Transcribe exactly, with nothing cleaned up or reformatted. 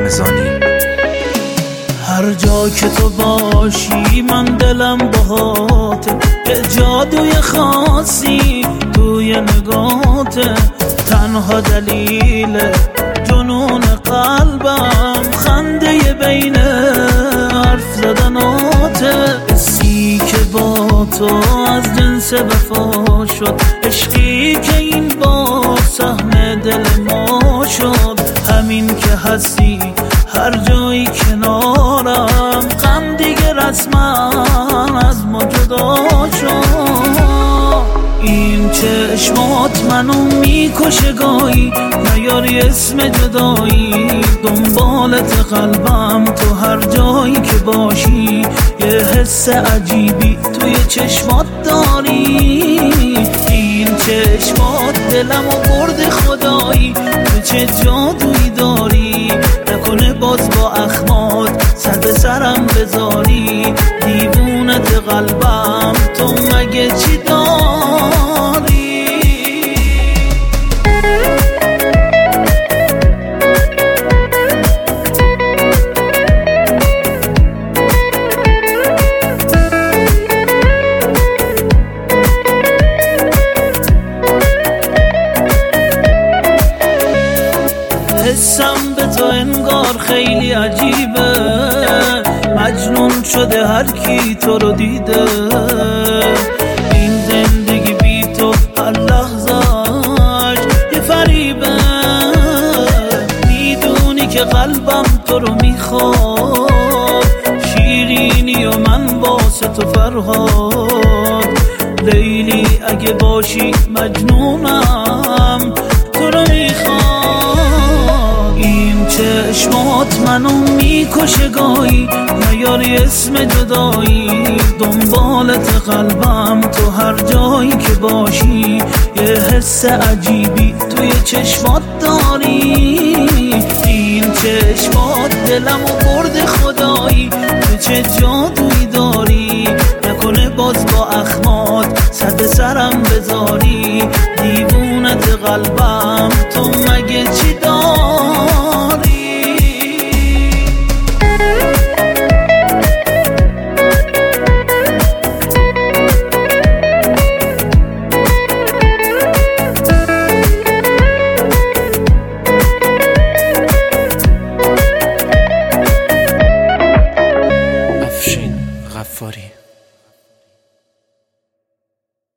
رمضانی. هر جا که تو باشی من دلم باهاته، یه جادوی خاصی توی نگاته، تنها دلیل جنون قلبم خنده بین حرف زدناته. حسی که با تو از جنس وفا شد، عشقی که این بار سهم دل ما شد، همین که هستی هر جایی کنارم غم دیگه رسما از ما جدا شد. این چشمات منو میکشه گاهی، نیاری اسم جدایی، دنبالت قلبم تو هر جایی که باشی، یه حس عجیبی توی چشمات داری. این چشمات دلمو برد خدایی، تو چه جادویی داری، نکنه باز با اخمات سر به سرم بذاری. دیوونت قلبم تو مگه چی داری؟ حسم به تو انگار خیلی عجیبه، مجنون شده هر کی تو رو دیده. این زندگی بی تو هر لحظه‌اش یه فریبه، میدونی که قلبم تو رو میخواد، شیرینی و من واسه تو فرهاد. لیلی اگه باشی مجنونم تو رو میخواد. این چشمات منو میکشه گاهی، نیاری اسم جدایی، دنبالت قلبم تو هر جایی که باشی، یه حس عجیبی توی چشمات داری. این چشمات دلمو برد خدایی، تو چه جادویی داری، نکنه باز با اخمات سر به سرم بذاری. دیوونت قلبم تو مگه چی داری؟ افشین غفاری.